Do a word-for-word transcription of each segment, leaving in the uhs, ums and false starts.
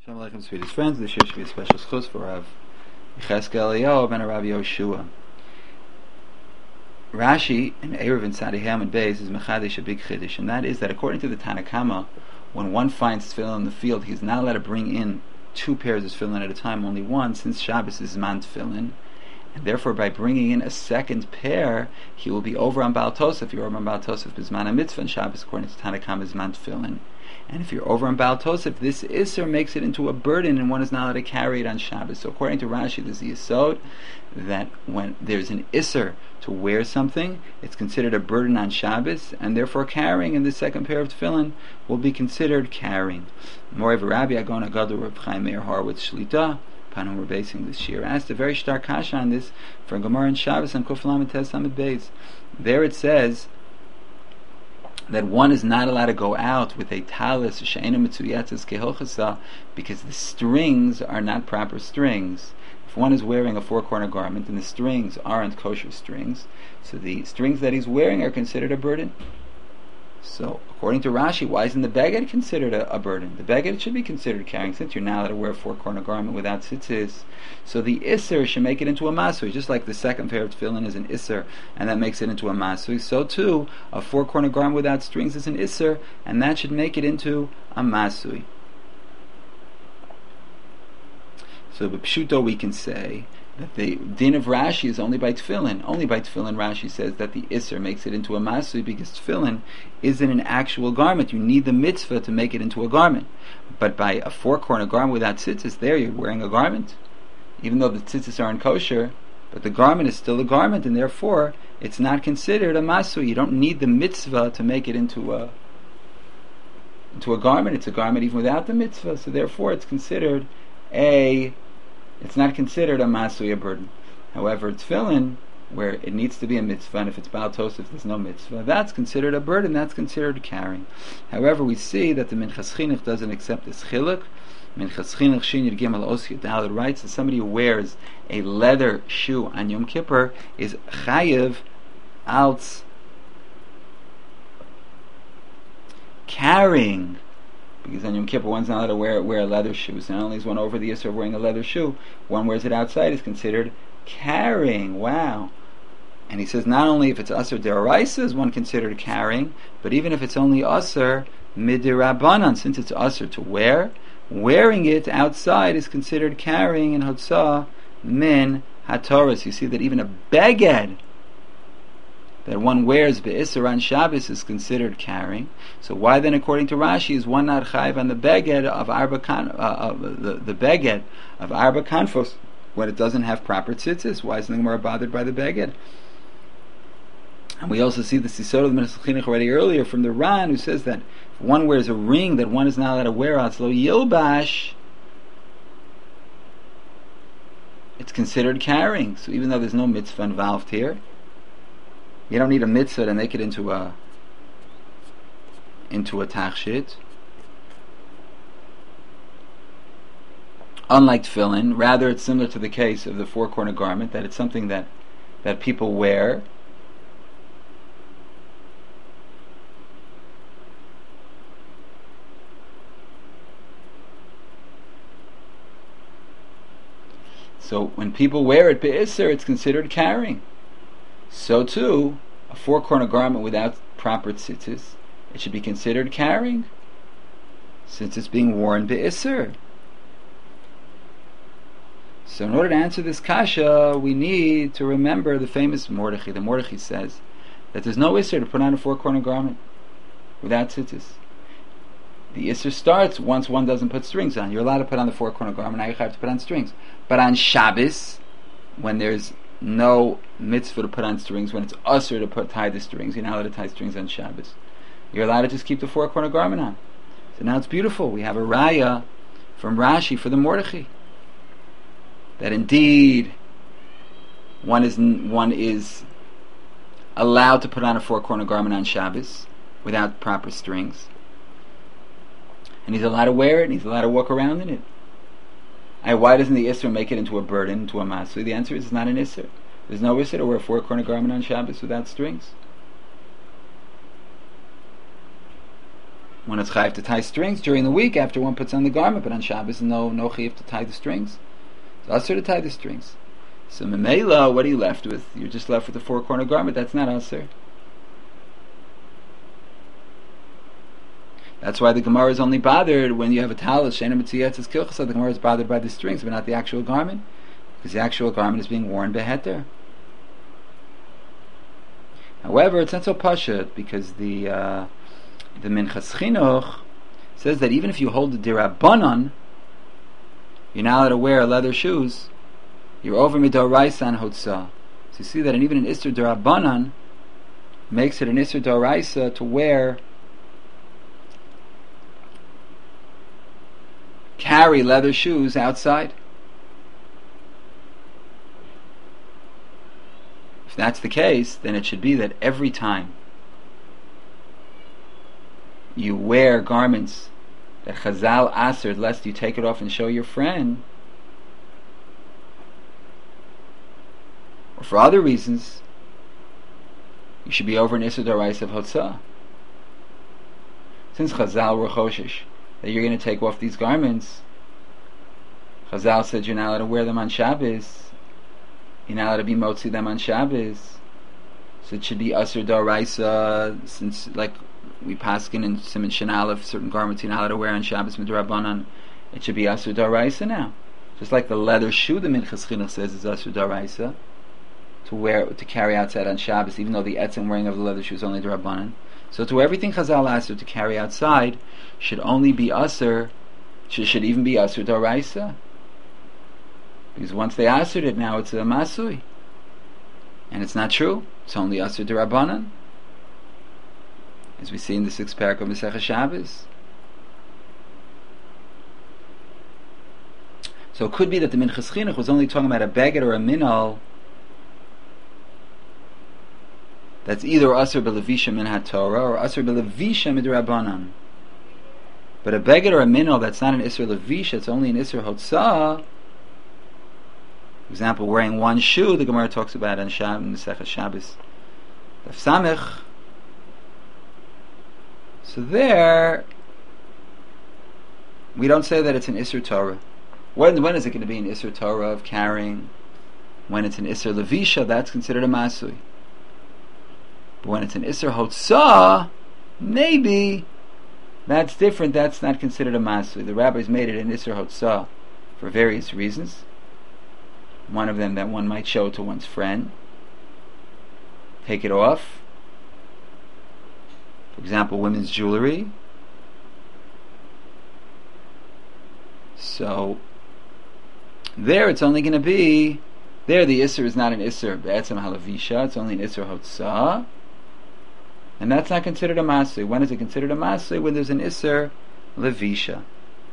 Shalom Aleichem, sweetest friends. This year should be a special schus for Rav Yecheskel Eliyahu and Rav Yoshua. Rashi in Erev and Sadiham and Beis is mechadish a big chiddush, and that is that according to the Tanna Kama, when one finds tefillin in the field, he's not allowed to bring in two pairs of tefillin at a time, only one, since Shabbos is man tefillin, and therefore by bringing in a second pair, he will be over on Baal Tosef. You're over on Baal Tosef bisman a mitzvah, and Shabbos according to Tanna Kama is man tefillin. And if you're over on Baal Tosef, this Isser makes it into a burden and one is not allowed to carry it on Shabbos. So according to Rashi, there's the Yesod that when there's an Isser to wear something, it's considered a burden on Shabbos, and therefore carrying in the second pair of tefillin will be considered carrying. Moreover, Rabbi Agon Agadol Reb Chaim Meir Horowitz Shlita, upon whom we're basing this year, asked a very stark kasha on this for Gemara and Shabbos and Kuf Lamed Tes Lamed Beis. There it says that one is not allowed to go out with a talis she'ena mitzuyatzes kehilchasa because the strings are not proper strings. If one is wearing a four-corner garment and the strings aren't kosher strings, so the strings that he's wearing are considered a burden. So, according to Rashi, why isn't the beged considered a, a burden? The beged should be considered carrying, since you're not allowed to wear a four-corner garment without tzitzis. So the isser should make it into a masui, just like the second pair of tefillin is an isser, and that makes it into a masui. So too, a four-corner garment without strings is an isser, and that should make it into a masui. So, b'pshuto we can say that the din of Rashi is only by tefillin. Only by tefillin Rashi says that the Isser makes it into a masui because tefillin isn't an actual garment. You need the mitzvah to make it into a garment. But by a four-corner garment without tzitzis, there you're wearing a garment. Even though the tzitzis aren't kosher, but the garment is still a garment, and therefore it's not considered a masui. You don't need the mitzvah to make it into a into a garment. It's a garment even without the mitzvah, so therefore it's considered a It's not considered a masui, a burden. However, tefillin, where it needs to be a mitzvah, and if it's Baal Tosef, there's no mitzvah, that's considered a burden, that's considered carrying. However, we see that the Minchas Chinuch doesn't accept this chiluk. Minchas Chinuch Shin Yud Gimel Os Yud Daled writes that somebody who wears a leather shoe on Yom Kippur is chayiv als carrying. Because on Yom Kippur, one's not allowed to wear, wear a leather shoe. So not only is one over the Yisr of wearing a leather shoe, one wears it outside is considered carrying. Wow. And he says not only if it's Asr Deraisa is one considered carrying, but even if it's only Asr Midirabanan, since it's Asr to wear, wearing it outside is considered carrying in Hotzah Min HaTorah. You see that even a beged that one wears be'isser on Shabbos is considered carrying. So why then, according to Rashi, is one not chayiv on the beged of arba kan, uh, the, the beged of arba kanfos when it doesn't have proper tzitzis? Why isn't the Gemara bothered by the beged? And we also see the Sisot of the Minchas Chinuch already earlier from the Ran, who says that if one wears a ring that one is not allowed to wear out lo yilbash, it's considered carrying. So even though there's no mitzvah involved here, you don't need a mitzvah to make it into a into a tachshit. Unlike tefillin, rather it's similar to the case of the four-corner garment, that it's something that, that people wear. So when people wear it be'isser, it's considered carrying. So too, a four-corner garment without proper tzitzis, it should be considered carrying, since it's being worn be'isser. So in order to answer this kasha, we need to remember the famous Mordechai. The Mordechai says that there's no isser to put on a four-corner garment without tzitzis. The isser starts once one doesn't put strings on. You're allowed to put on the four-corner garment, now you have to put on strings. But on Shabbos, when there's no mitzvah to put on strings, when it's usher to put tie the strings, you're not allowed to tie strings on Shabbos. You're allowed to just keep the four-corner garment on. So now it's beautiful. We have a raya from Rashi for the Mordechai that indeed one is one is allowed to put on a four-corner garment on Shabbos without proper strings, and he's allowed to wear it, and he's allowed to walk around in it. I, why doesn't the Isser make it into a burden, into a masui? The answer is it's not an Isser. There's no Isser to wear a four-corner garment on Shabbos without strings. when it's chayiv to tie strings during the week after one puts on the garment, but on Shabbos no no chayiv to tie the strings. It's asur to tie the strings. So memela, what are you left with? You're just left with the four corner garment. That's not asur. That's why the Gemara is only bothered when you have a talis she'ena mitziyetzes kilchasa. The Gemara is bothered by the strings, but not the actual garment, because the actual garment is being worn beheter. However, it's not so pashut, because the uh, the Minchas Chinuch says that even if you hold the dirabanan, you're not allowed to wear leather shoes. You're over midoraisa and hotzah. So you see that even an isur dirabanan makes it an isur doraisa to wear, carry leather shoes outside. If that's the case, then it should be that every time you wear garments that Chazal asered, lest you take it off and show your friend, or for other reasons, you should be over an Isur D'Oraisa of Hotzah. Since Chazal were choshish that you're going to take off these garments, Chazal said you're not allowed to wear them on Shabbos, you're not allowed to be motzi them on Shabbos, so it should be Asur D'Oraisa, since like we paskin in Siman Shin Aleph, certain garments you're not allowed to wear on Shabbos midrabanan, it should be Asur D'Oraisa now. Just like the leather shoe the Minchas Chinuch says is Asur D'Oraisa to wear, to carry outside on Shabbos, even though the etzem wearing of the leather shoe is only D'Rabbanan. So to everything Chazal Asur to carry outside should only be Asur, should, should even be Asur D'Oraisa. Because once they Asured it, now it's a Masui. And it's not true. It's only Asur D'Rabbanan, as we see in the sixth parak of Masechah Shabbos. So it could be that the Minchas Chinuch was only talking about a beged or a minal that's either Asur B'Levisha Min HaTorah or Asur B'Levisha Midrabanan. But a beged or a minal that's not an Isur Levisha, it's only an Isur Hotzah. For example, wearing one shoe, the Gemara talks about in Shabbos, Masechah Shabbos, Daf Samech. So there, we don't say that it's an Isur Torah. When, when is it going to be an Isur Torah of carrying? When it's an Isur Levisha, that's considered a Masui. But when it's an Isur Hotzah, maybe that's different. That's not considered a Masui. The rabbis made it an Isur Hotzah for various reasons. One of them that one might show it to one's friend, take it off. For example, women's jewelry. So there it's only going to be, there the Isser is not an Isser Be'etzem Halavisha, it's only an Isser Hotzah, and that's not considered a Masui. When is it considered a Masui? When there's an Isser Levisha.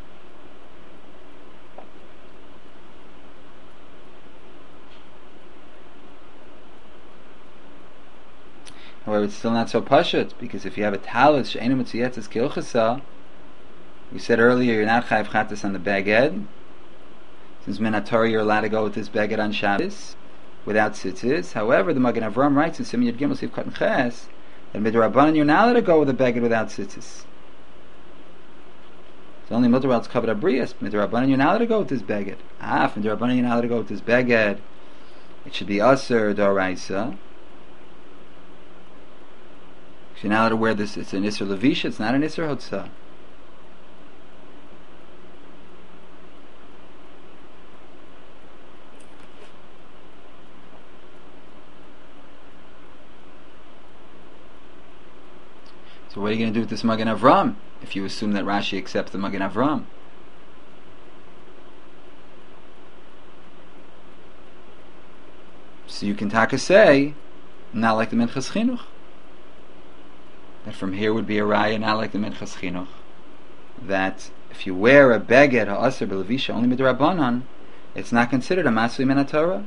However, it's still not so pashut, because if you have a talis she'ena mitziyetzes kilchasa, we said earlier you're not chayiv chatas on the beged. Since min haTorah you're allowed to go with this beged on Shabbos without tzitzis. However, the Magen Avram writes in Siman Yud Gimel Sif Katan Ches that midrabanan you're not allowed to go with a beged without tzitzis. It's only midrabanan kavod abrius. Midrabanan you're not allowed to go with this beged. Ah, midrabanan you're not allowed to go with this beged. It should be Asur D'Oraisa. You're not allowed to wear this. It's an Isser Levisha. It's not an Isser Hotzah. So what are you going to do with this Magen Avram if you assume that Rashi accepts the Magen Avram? So you can taka say, not like the Minchas Chinuch, that from here would be a raya, not like the Minchas Chinuch, that if you wear a beged ha'asur b'levisha only midrabanan, it's not considered a masui min haTorah.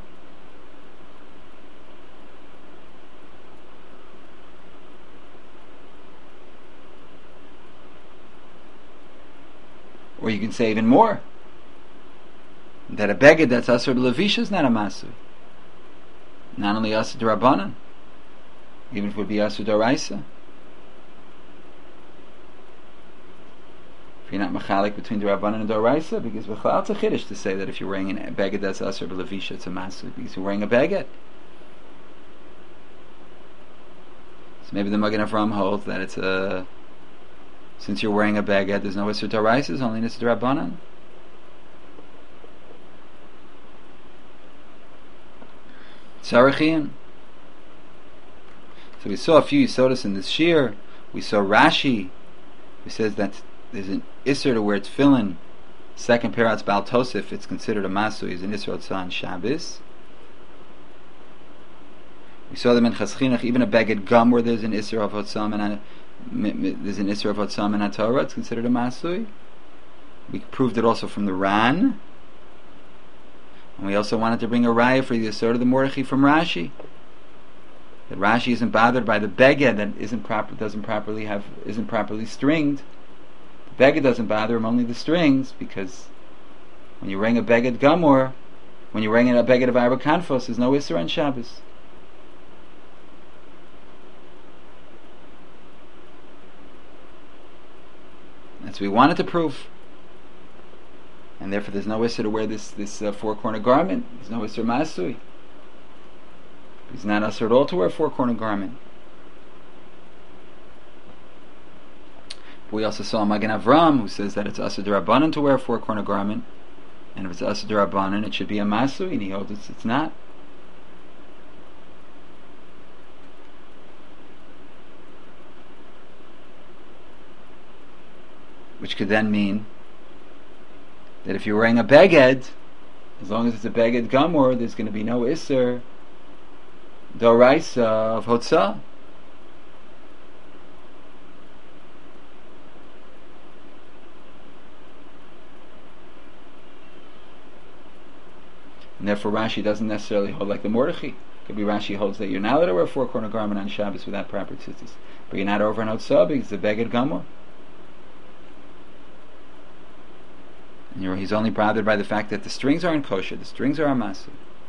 Or you can say even more, that a beged that's asur b'levisha is not a masui, not only asur d'Rabbanan, even if it would be asur d'Oraisa. If you're not machalik between the Rabbanan and the Oraisa, because B'chlal it's a chiddush to say that if you're wearing a beged that's asur b'levisha, it's a masui, because you're wearing a beged. So maybe the Magen Avram holds that it's a, since you're wearing a beged, there's no isur d'oraisa, it's only an isur d'Rabbanan. Sarachian. So we saw a few Yisodis in this shir. We saw Rashi, who says that there's an Isser to wear tefillin. Second parat's Baal Tosif, it's considered a Masui, is an Isser Otzah on Shabbos. We saw them in Chaschinach, even a Beged Gum where there's an Isser of Otzah and there's an Isser of Otzah and HaTorah, it's considered a Masui. We proved it also from the Ran. And we also wanted to bring a raya for the Yisod of the Mordechai from Rashi. That Rashi isn't bothered by the beged that isn't proper, doesn't properly have, isn't properly stringed. The beged doesn't bother him, only the strings, because when you're wearing a beged gamor, when you're wearing a beged of Arba Kanfos, there's no Isser on Shabbos. That's what we wanted to prove. And therefore there's no Isser to wear this, this uh, four-corner garment. There's no Isser Masui. It's not Asur at all to wear a four-corner garment. But we also saw Magen Avram, who says that it's Asur d'Rabbanan to wear a four-corner garment, and if it's Asur d'Rabbanan, it should be a Masui, and he holds it's, it's not. Which could then mean that if you're wearing a beged, as long as it's a beged gamor, there's going to be no Isser d'oraisa of Hotzah. And therefore Rashi doesn't necessarily hold like the Mordechai. It could be Rashi holds that you're not allowed to wear a four-corner garment on Shabbos without proper tzitzis, but you're not over on Hotzah because it's a beged gamor. And you're, he's only bothered by the fact that the strings aren't kosher, the strings are amasu.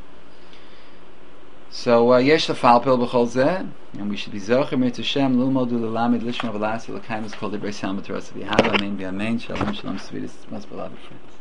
So yesh lefalpel b'chol zeh, and we should be zocher mitzvah Hashem lulmod u'lelamid lishma v'lasi l'kaim is called the Beis Hamikdash. Amen, amen, shalom, shalom, sweetest, most beloved friends.